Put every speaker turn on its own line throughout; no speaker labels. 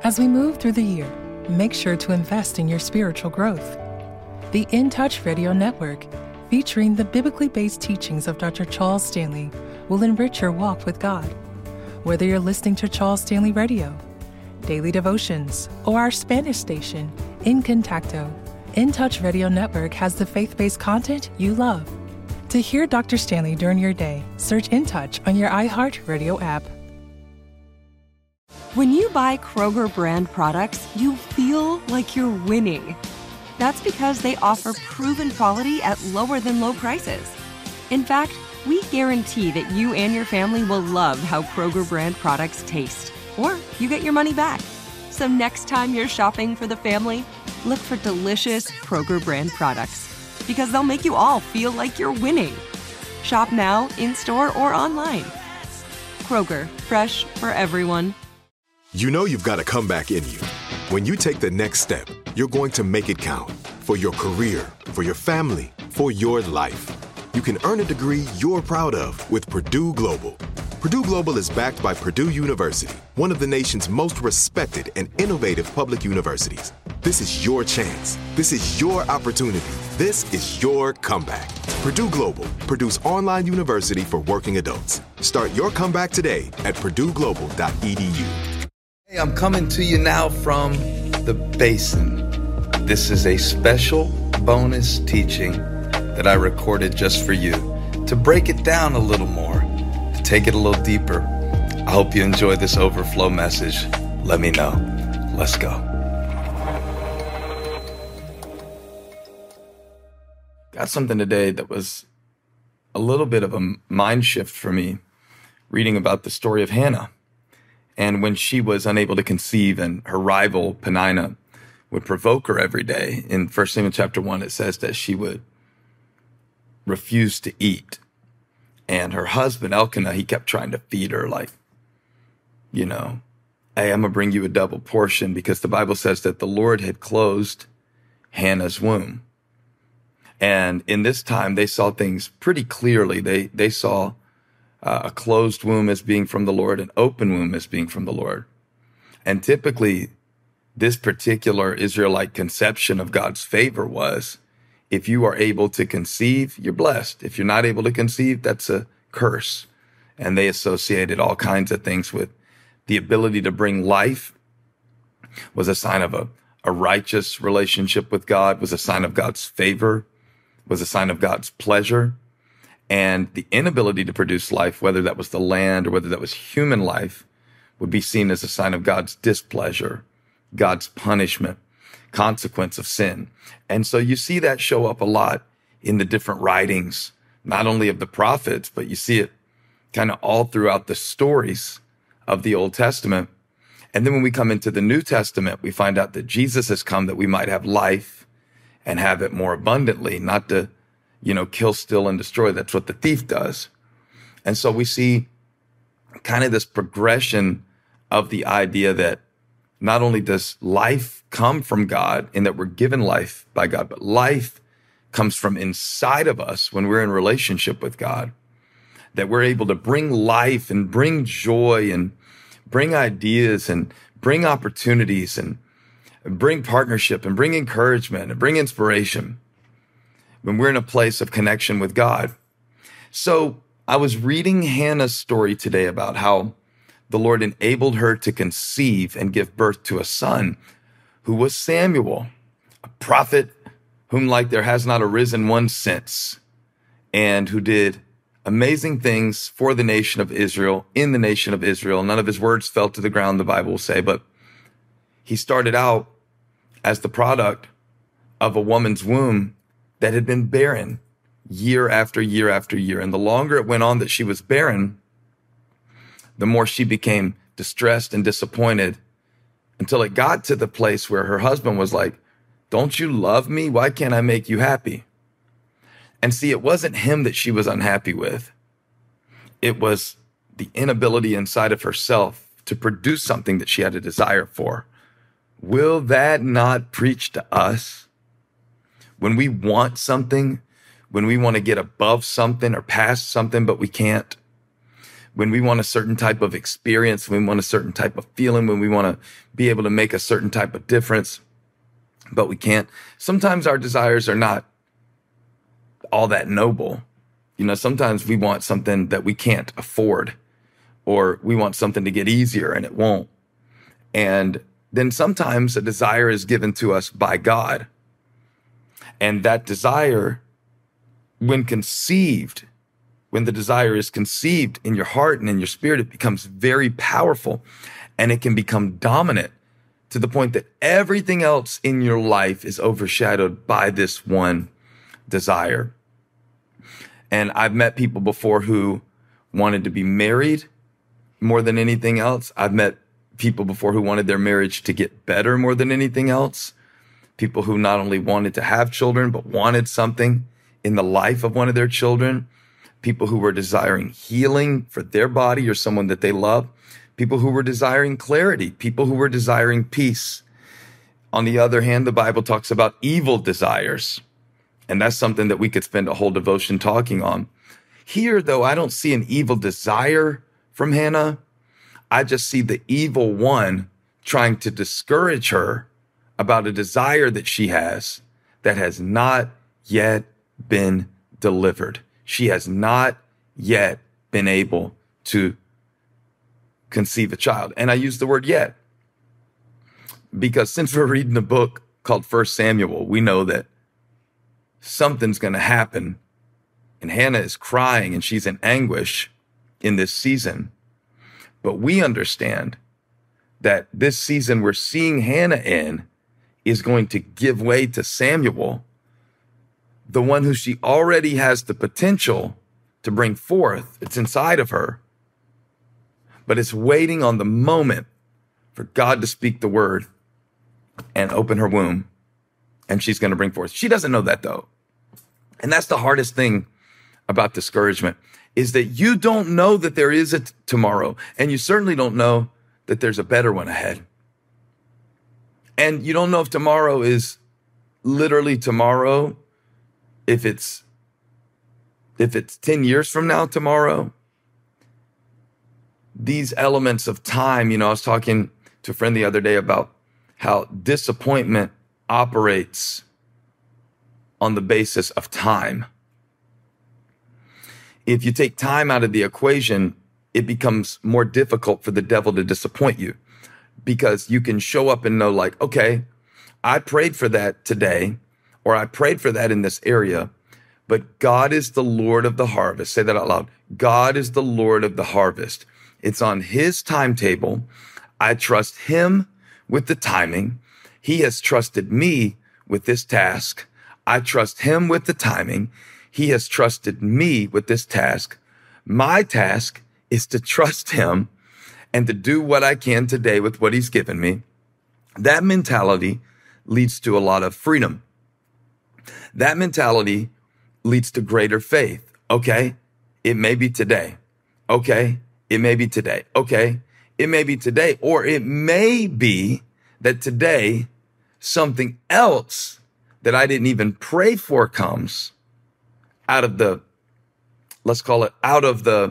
As we move through the year, make sure to invest in your spiritual growth. The In Touch Radio Network, featuring the biblically based teachings of Dr. Charles Stanley, will enrich your walk with God. Whether you're listening to Charles Stanley Radio, Daily Devotions, or our Spanish station, In Contacto, In Touch Radio Network has the faith-based content you love. To hear Dr. Stanley during your day, search In Touch on your iHeartRadio app.
When you buy Kroger brand products, you feel like you're winning. That's because they offer proven quality at lower than low prices. In fact, we guarantee that you and your family will love how Kroger brand products taste, or you get your money back. So next time you're shopping for the family, look for delicious Kroger brand products, because they'll make you all feel like you're winning. Shop now, in-store, or online. Kroger, fresh for everyone.
You know you've got a comeback in you. When you take the next step, you're going to make it count. For your career, for your family, for your life. You can earn a degree you're proud of with Purdue Global. Purdue Global is backed by Purdue University, one of the nation's most respected and innovative public universities. This is your chance. This is your opportunity. This is your comeback. Purdue Global, Purdue's online university for working adults. Start your comeback today at purdueglobal.edu.
Hey, I'm coming to you now from the Basin. This is a special bonus teaching that I recorded just for you to break it down a little more, to take it a little deeper. I hope you enjoy this overflow message. Let me know. Let's go. Got something today that was a little bit of a mind shift for me, reading about the story of Hannah. And when she was unable to conceive and her rival, Peninnah, would provoke her every day. In 1 Samuel chapter 1, it says that she would refuse to eat. And her husband, Elkanah, he kept trying to feed her like, hey, I'm going to bring you a double portion, because the Bible says that the Lord had closed Hannah's womb. And in this time, they saw things pretty clearly. They saw a closed womb as being from the Lord, an open womb as being from the Lord. And typically, this particular Israelite conception of God's favor was, if you are able to conceive, you're blessed. If you're not able to conceive, that's a curse. And they associated all kinds of things with the ability to bring life was a sign of a righteous relationship with God, was a sign of God's favor, was a sign of God's pleasure. And the inability to produce life, whether that was the land or whether that was human life, would be seen as a sign of God's displeasure, God's punishment, consequence of sin. And so you see that show up a lot in the different writings, not only of the prophets, but you see it kind of all throughout the stories of the Old Testament. And then when we come into the New Testament, we find out that Jesus has come that we might have life and have it more abundantly, not to kill, steal, and destroy. That's what the thief does. And so we see kind of this progression of the idea that not only does life come from God in that we're given life by God, but life comes from inside of us when we're in relationship with God, that we're able to bring life and bring joy and bring ideas and bring opportunities and bring partnership and bring encouragement and bring inspiration when we're in a place of connection with God. So I was reading Hannah's story today about how the Lord enabled her to conceive and give birth to a son who was Samuel, a prophet whom like there has not arisen one since, and who did amazing things for the nation of Israel, in the nation of Israel. None of his words fell to the ground, the Bible will say, but he started out as the product of a woman's womb that had been barren year after year after year. And the longer it went on that she was barren, the more she became distressed and disappointed, until it got to the place where her husband was like, "Don't you love me? Why can't I make you happy?" And see, it wasn't him that she was unhappy with. It was the inability inside of herself to produce something that she had a desire for. Will that not preach to us? When we want something, when we want to get above something or past something, but we can't. when we want a certain type of experience, when we want a certain type of feeling, when we want to be able to make a certain type of difference, but we can't. Sometimes our desires are not all that noble. Sometimes we want something that we can't afford, or we want something to get easier and it won't. And then sometimes a desire is given to us by God. And that desire, when the desire is conceived in your heart and in your spirit, it becomes very powerful, and it can become dominant to the point that everything else in your life is overshadowed by this one desire. And I've met people before who wanted to be married more than anything else. I've met people before who wanted their marriage to get better more than anything else. People who not only wanted to have children, but wanted something in the life of one of their children. People who were desiring healing for their body or someone that they love. People who were desiring clarity. People who were desiring peace. On the other hand, the Bible talks about evil desires. And that's something that we could spend a whole devotion talking on. Here, though, I don't see an evil desire from Hannah. I just see the evil one trying to discourage her about a desire that she has that has not yet been delivered. She has not yet been able to conceive a child. And I use the word yet because since we're reading a book called 1 Samuel, we know that something's going to happen. And Hannah is crying and she's in anguish in this season. But we understand that this season we're seeing Hannah in is going to give way to Samuel, the one who she already has the potential to bring forth. It's inside of her, but it's waiting on the moment for God to speak the word and open her womb, and she's going to bring forth. She doesn't know that, though. And that's the hardest thing about discouragement, is that you don't know that there is a tomorrow, and you certainly don't know that there's a better one ahead. And you don't know if tomorrow is literally tomorrow, if it's 10 years from now tomorrow. These elements of time, I was talking to a friend the other day about how disappointment operates on the basis of time. If you take time out of the equation, it becomes more difficult for the devil to disappoint you, because you can show up and know, like, okay, I prayed for that today, or I prayed for that in this area, but God is the Lord of the harvest. Say that out loud. God is the Lord of the harvest. It's on his timetable. I trust him with the timing. He has trusted me with this task. I trust him with the timing. He has trusted me with this task. My task is to trust him and to do what I can today with what he's given me. That mentality leads to a lot of freedom. That mentality leads to greater faith. Okay, it may be today. Okay, it may be today. Okay, it may be today. Or it may be that today something else that I didn't even pray for comes out of the, let's call it out of the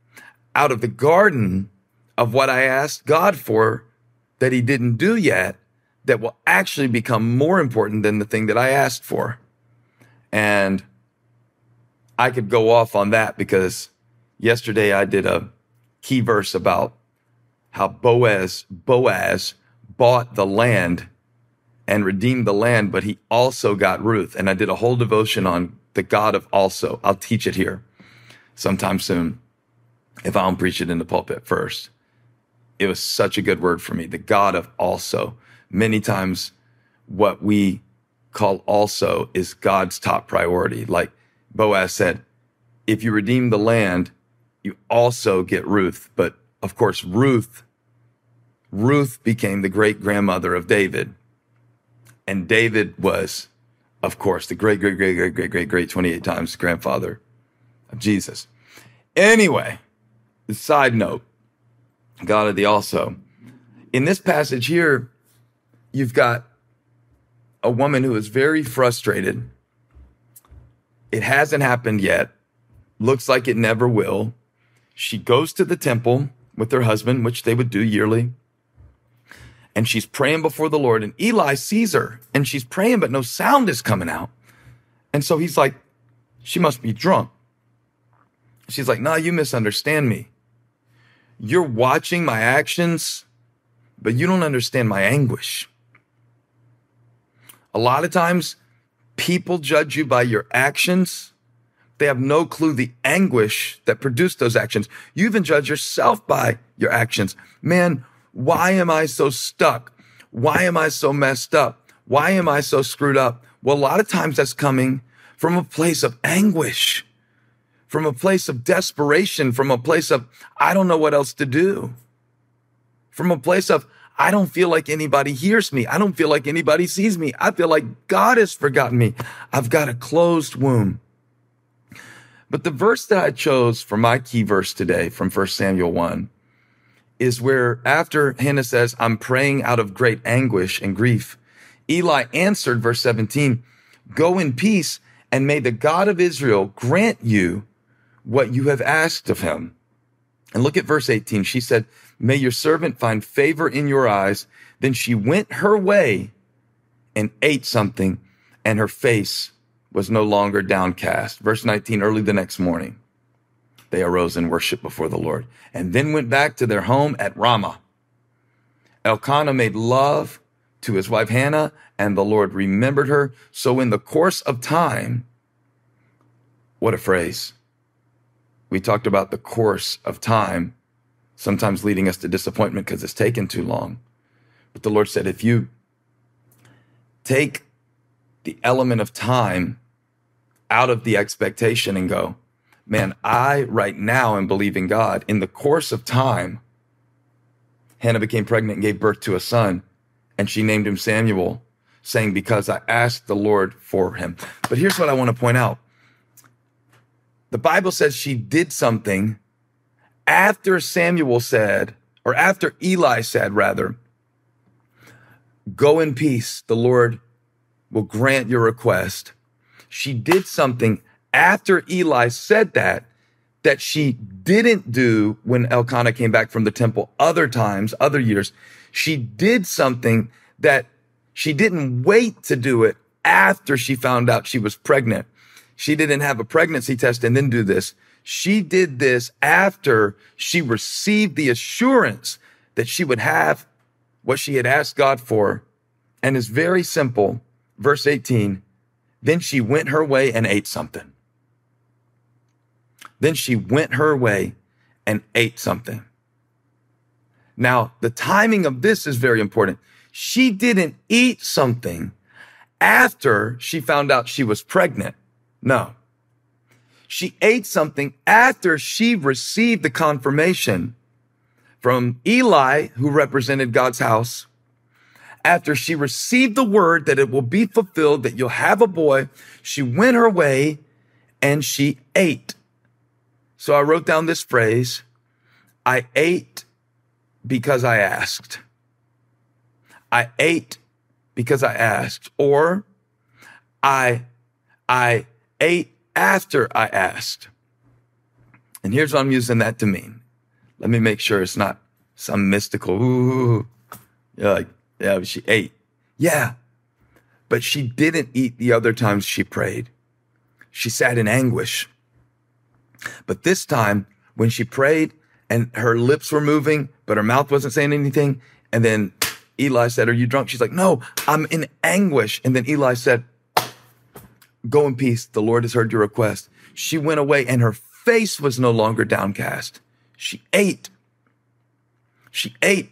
garden of what I asked God for that he didn't do yet, that will actually become more important than the thing that I asked for. And I could go off on that because yesterday I did a key verse about how Boaz bought the land and redeemed the land, but he also got Ruth. And I did a whole devotion on the God of also. I'll teach it here sometime soon if I don't preach it in the pulpit first. It was such a good word for me. The God of also. Many times what we call also is God's top priority. Like Boaz said, if you redeem the land, you also get Ruth. But of course, Ruth became the great grandmother of David. And David was, of course, the great 28 times grandfather of Jesus. Anyway, the side note, God of the also. In this passage here, you've got a woman who is very frustrated. It hasn't happened yet. Looks like it never will. she goes to the temple with her husband, which they would do yearly. And she's praying before the Lord. And Eli sees her and she's praying, but no sound is coming out. And so he's like, she must be drunk. She's like, nah, you misunderstand me. You're watching my actions, but you don't understand my anguish. A lot of times, people judge you by your actions. They have no clue the anguish that produced those actions. You even judge yourself by your actions. Man, why am I so stuck? Why am I so messed up? Why am I so screwed up? Well, a lot of times that's coming from a place of anguish, from a place of desperation, from a place of, I don't know what else to do, from a place of, I don't feel like anybody hears me. I don't feel like anybody sees me. I feel like God has forgotten me. I've got a closed womb. But the verse that I chose for my key verse today from 1 Samuel 1 is where after Hannah says, I'm praying out of great anguish and grief, Eli answered, verse 17, go in peace, and may the God of Israel grant you what you have asked of him. And look at verse 18. She said, may your servant find favor in your eyes. Then she went her way and ate something, and her face was no longer downcast. Verse 19, early the next morning, they arose and worshiped before the Lord, and then went back to their home at Ramah. Elkanah made love to his wife Hannah, and the Lord remembered her. So in the course of time, what a phrase. We talked about the course of time, sometimes leading us to disappointment because it's taken too long. But the Lord said, if you take the element of time out of the expectation and go, man, I right now am believing God. In the course of time, Hannah became pregnant and gave birth to a son, and she named him Samuel, saying, because I asked the Lord for him. But here's what I want to point out. The Bible says she did something after Samuel said, or after Eli said, rather, go in peace, the Lord will grant your request. She did something after Eli said that she didn't do when Elkanah came back from the temple other times, other years. She did something that she didn't wait to do it after she found out she was pregnant. She didn't have a pregnancy test and then do this. She did this after she received the assurance that she would have what she had asked God for. And it's very simple. Verse 18, then she went her way and ate something. Then she went her way and ate something. Now, the timing of this is very important. She didn't eat something after she found out she was pregnant. No. She ate something after she received the confirmation from Eli, who represented God's house. After she received the word that it will be fulfilled, that you'll have a boy, she went her way and she ate. So I wrote down this phrase, I ate because I asked. I ate because I asked. Or I ate after I asked. And here's what I'm using that to mean. Let me make sure it's not some mystical, ooh, you're like, yeah, she ate. Yeah, but she didn't eat the other times she prayed. She sat in anguish. But this time, when she prayed and her lips were moving, but her mouth wasn't saying anything, and then Eli said, are you drunk? She's like, no, I'm in anguish. And then Eli said, go in peace. The Lord has heard your request. She went away and her face was no longer downcast. She ate. She ate.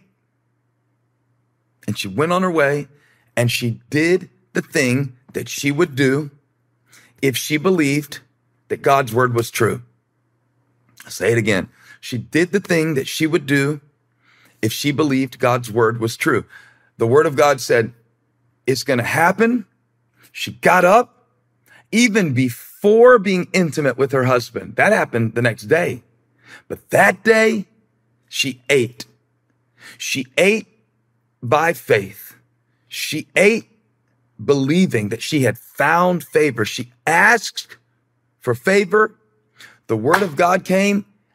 And she went on her way and she did the thing that she would do if she believed that God's word was true. I'll say it again. She did the thing that she would do if she believed God's word was true. The word of God said, it's going to happen. She got up even before being intimate with her husband. That happened the next day. But that day, she ate. She ate by faith. She ate believing that she had found favor. She asked for favor. The word of God came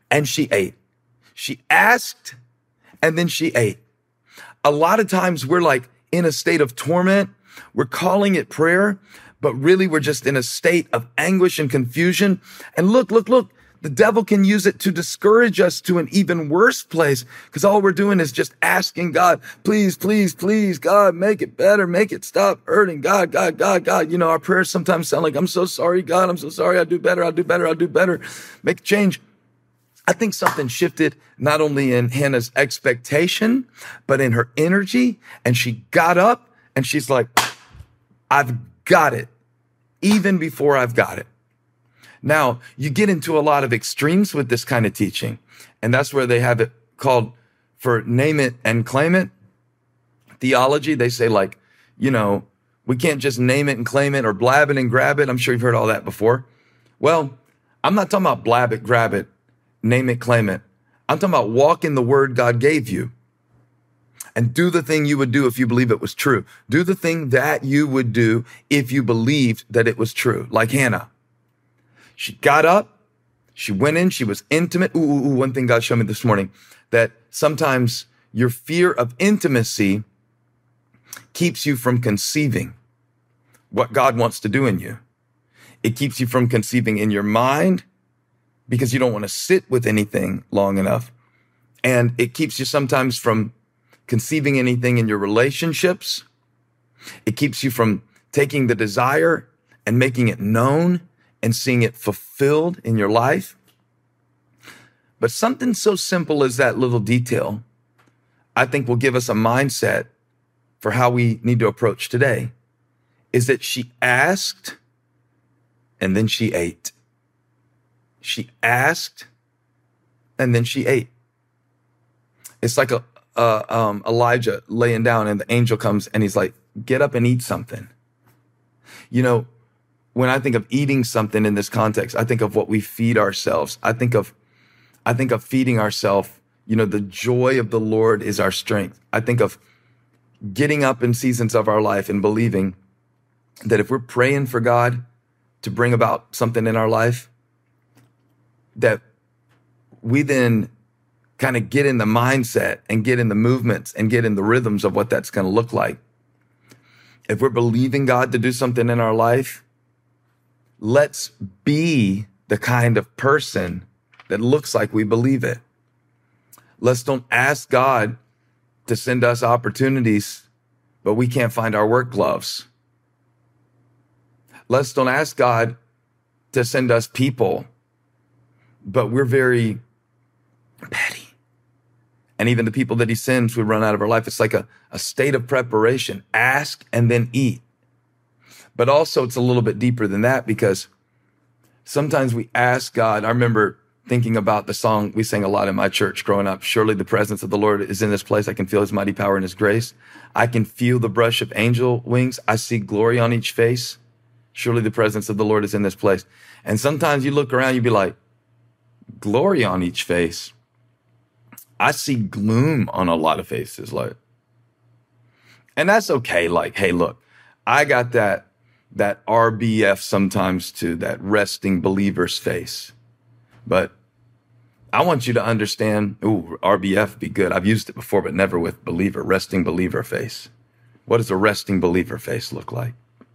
and she ate. She asked and then she ate. A lot of times we're like in a state of torment. We're calling it prayer, but really we're just in a state of anguish and confusion. And look, the devil can use it to discourage us to an even worse place, because all we're doing is just asking God, please, please, please, God, make it better, make it stop hurting. God. You know, our prayers sometimes sound like, I'm so sorry, God, I'm so sorry, I'll do better. Make a change. I think something shifted not only in Hannah's expectation, but in her energy. And she got up and she's like, I've got it, even before I've got it. Now, you get into a lot of extremes with this kind of teaching, and that's where they have it called for name it and claim it theology. They say, like, you know, we can't just name it and claim it or blab it and grab it. I'm sure you've heard all that before. Well, I'm not talking about blab it, grab it, name it, claim it. I'm talking about walk in the word God gave you and do the thing you would do if you believe it was true. Do the thing that you would do if you believed that it was true, like Hannah. She got up, she went in, she was intimate. One thing God showed me this morning, that sometimes your fear of intimacy keeps you from conceiving what God wants to do in you. It keeps you from conceiving in your mind because you don't want to sit with anything long enough. And it keeps you sometimes from conceiving anything in your relationships. It keeps you from taking the desire and making it known and seeing it fulfilled in your life. But something so simple as that little detail, I think will give us a mindset for how we need to approach today, is that she asked and then she ate. She asked and then she ate. It's like Elijah laying down and the angel comes and he's like, get up and eat something. You know, when I think of eating something in this context, I think of what we feed ourselves. I think of feeding ourselves. You know, the joy of the Lord is our strength. I think of getting up in seasons of our life and believing that if we're praying for God to bring about something in our life, that we then kind of get in the mindset and get in the movements and get in the rhythms of what that's going to look like. If we're believing God to do something in our life, let's be the kind of person that looks like we believe it. Let's don't ask God to send us opportunities, but we can't find our work gloves. Let's don't ask God to send us people, but we're very petty. And even the people that he sends, we run out of our life. It's like a state of preparation. Ask and then eat. But also it's a little bit deeper than that, because sometimes we ask God. I remember thinking about the song we sang a lot in my church growing up. Surely the presence of the Lord is in this place. I can feel his mighty power and his grace. I can feel the brush of angel wings. I see glory on each face. Surely the presence of the Lord is in this place. And sometimes you look around, you be like, glory on each face. I see gloom on a lot of faces. Like, and that's okay. Like, hey, look, I got that RBF sometimes too, that resting believer's face. But I want you to understand, RBF be good. I've used it before, but never with believer, resting believer face. What does a resting believer face look like?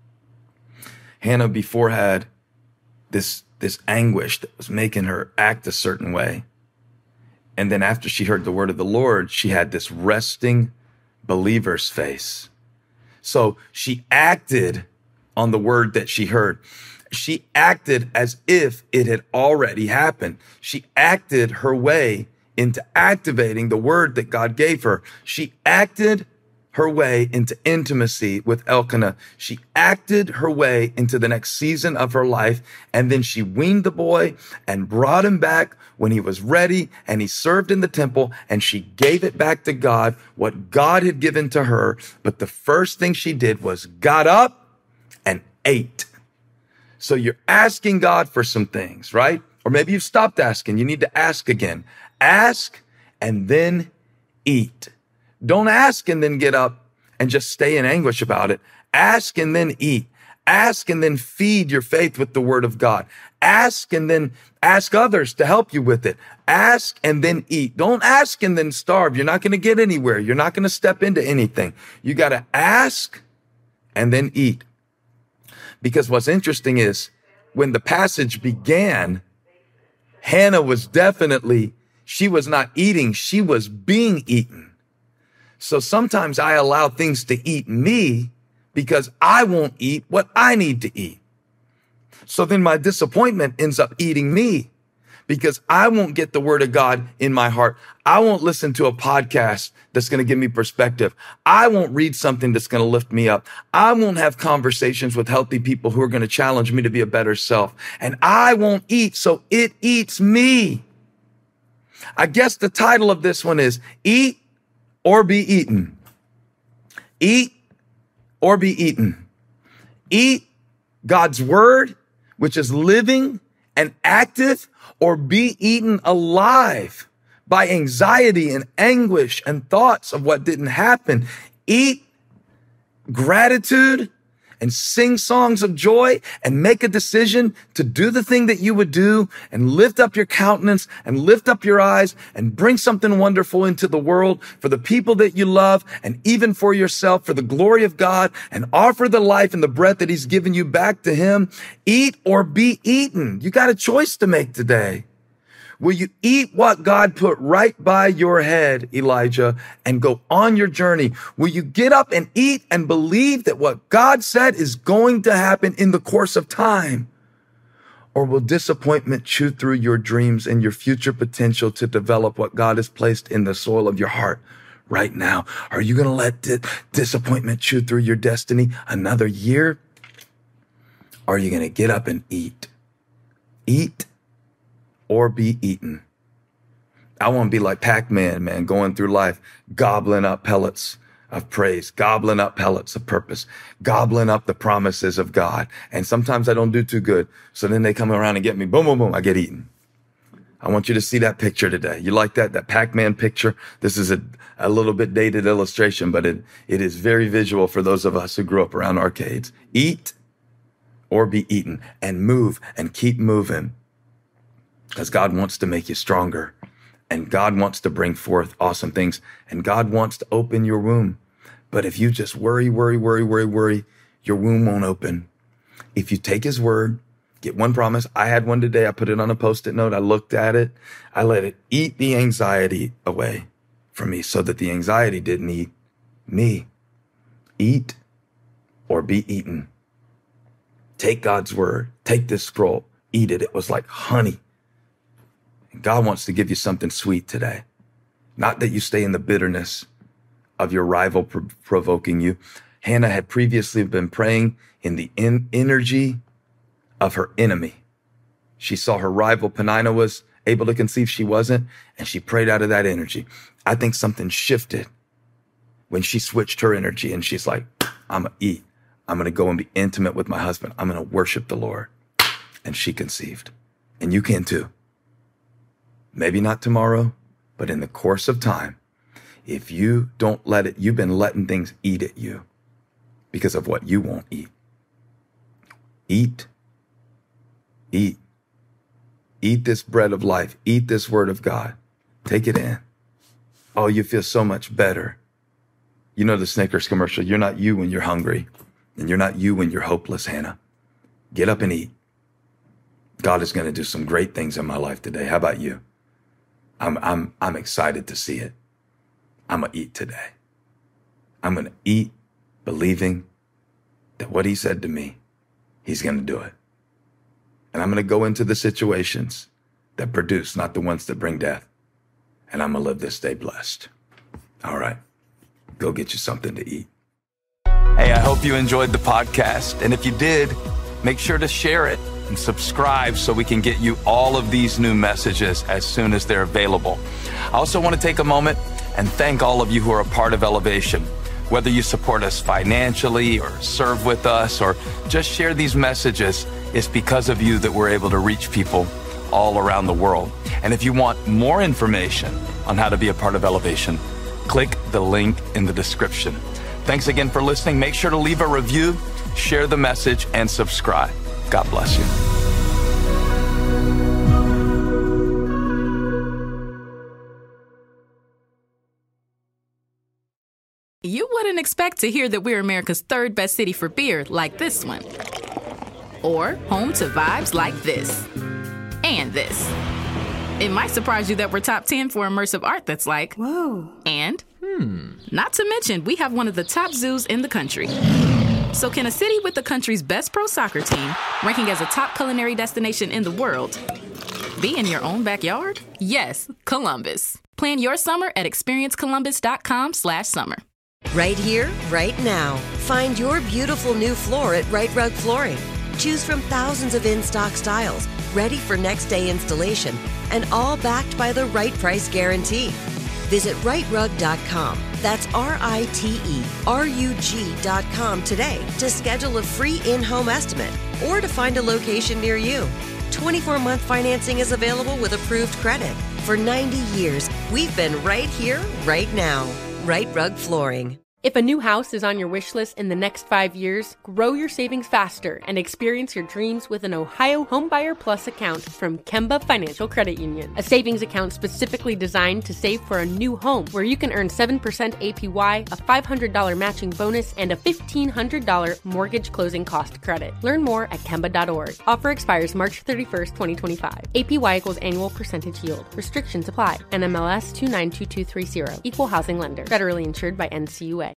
Hannah before had this anguish that was making her act a certain way. And then after she heard the word of the Lord, she had this resting believer's face. So she acted on the word that she heard. She acted as if it had already happened. She acted her way into activating the word that God gave her. She acted her way into intimacy with Elkanah. She acted her way into the next season of her life. And then she weaned the boy and brought him back when he was ready, and he served in the temple, and she gave it back to God, what God had given to her. But the first thing she did was got up and ate. So you're asking God for some things, right? Or maybe you've stopped asking. You need to ask again. Ask and then eat. Don't ask and then get up and just stay in anguish about it. Ask and then eat. Ask and then feed your faith with the word of God. Ask and then ask others to help you with it. Ask and then eat. Don't ask and then starve. You're not going to get anywhere. You're not going to step into anything. You got to ask and then eat. Because what's interesting is when the passage began, Hannah was she was not eating. She was being eaten. So sometimes I allow things to eat me because I won't eat what I need to eat. So then my disappointment ends up eating me because I won't get the word of God in my heart. I won't listen to a podcast that's going to give me perspective. I won't read something that's going to lift me up. I won't have conversations with healthy people who are going to challenge me to be a better self. And I won't eat, so it eats me. I guess the title of this one is Eat or Be Eaten. Eat or be eaten. Eat God's word, which is living and active, or be eaten alive by anxiety and anguish and thoughts of what didn't happen. Eat gratitude and sing songs of joy and make a decision to do the thing that you would do and lift up your countenance and lift up your eyes and bring something wonderful into the world for the people that you love and even for yourself for the glory of God, and offer the life and the breath that he's given you back to him. Eat or be eaten. You got a choice to make today. Will you eat what God put right by your head, Elijah, and go on your journey? Will you get up and eat and believe that what God said is going to happen in the course of time? Or will disappointment chew through your dreams and your future potential to develop what God has placed in the soil of your heart right now? Are you going to let disappointment chew through your destiny another year? Or are you going to get up and eat? Eat or be eaten. I want to be like Pac-Man, man, going through life, gobbling up pellets of praise, gobbling up pellets of purpose, gobbling up the promises of God. And sometimes I don't do too good. So then they come around and get me. Boom, boom, boom. I get eaten. I want you to see that picture today. You like that Pac-Man picture? This is a little bit dated illustration, but it is very visual for those of us who grew up around arcades. Eat or be eaten, and move and keep moving. Because God wants to make you stronger, and God wants to bring forth awesome things, and God wants to open your womb. But if you just worry, your womb won't open. If you take his word, get one promise. I had one today. I put it on a Post-it note. I looked at it. I let it eat the anxiety away from me so that the anxiety didn't eat me. Eat or be eaten. Take God's word. Take this scroll. Eat it. It was like honey. God wants to give you something sweet today. Not that you stay in the bitterness of your rival provoking you. Hannah had previously been praying in the energy of her enemy. She saw her rival Peninnah was able to conceive. She wasn't, and she prayed out of that energy. I think something shifted when she switched her energy, and she's like, I'm going to eat. I'm going to go and be intimate with my husband. I'm going to worship the Lord. And she conceived. And you can too. Maybe not tomorrow, but in the course of time, if you don't let it, you've been letting things eat at you because of what you won't eat. Eat. Eat. Eat this bread of life. Eat this word of God. Take it in. Oh, you feel so much better. You know the Snickers commercial. You're not you when you're hungry, and you're not you when you're hopeless, Hannah. Get up and eat. God is going to do some great things in my life today. How about you? I'm excited to see it. I'm going to eat today. I'm going to eat believing that what he said to me, he's going to do it. And I'm going to go into the situations that produce, not the ones that bring death. And I'm going to live this day blessed. All right. Go get you something to eat. Hey, I hope you enjoyed the podcast. And if you did, make sure to share it and subscribe so we can get you all of these new messages as soon as they're available. I also want to take a moment and thank all of you who are a part of Elevation. Whether you support us financially or serve with us or just share these messages, it's because of you that we're able to reach people all around the world. And if you want more information on how to be a part of Elevation, click the link in the description. Thanks again for listening. Make sure to leave a review
share the message, and subscribe. God bless you.
You wouldn't expect to hear that we're America's third best city for beer like this one. Or home to vibes like this. And this. It might surprise you that we're top 10 for immersive art that's like, whoa. And, not to mention, we have one of the top zoos in the country. So can a city with the country's best pro soccer team, ranking as a top culinary destination in the world, be in your own backyard? Yes, Columbus. Plan your summer at experiencecolumbus.com/summer.
Right here, right now. Find your beautiful new floor at Right Rug Flooring. Choose from thousands of in-stock styles, ready for next day installation, and all backed by the right price guarantee. Visit rightrug.com. That's RITERUG.com today to schedule a free in-home estimate or to find a location near you. 24-month financing is available with approved credit. For 90 years, we've been right here, right now. Right Rug Flooring.
If a new house is on your wish list in the next 5 years, grow your savings faster and experience your dreams with an Ohio Homebuyer Plus account from Kemba Financial Credit Union. A savings account specifically designed to save for a new home where you can earn 7% APY, a $500 matching bonus, and a $1,500 mortgage closing cost credit. Learn more at Kemba.org. Offer expires March 31st, 2025. APY equals annual percentage yield. Restrictions apply. NMLS 292230. Equal housing lender. Federally insured by NCUA.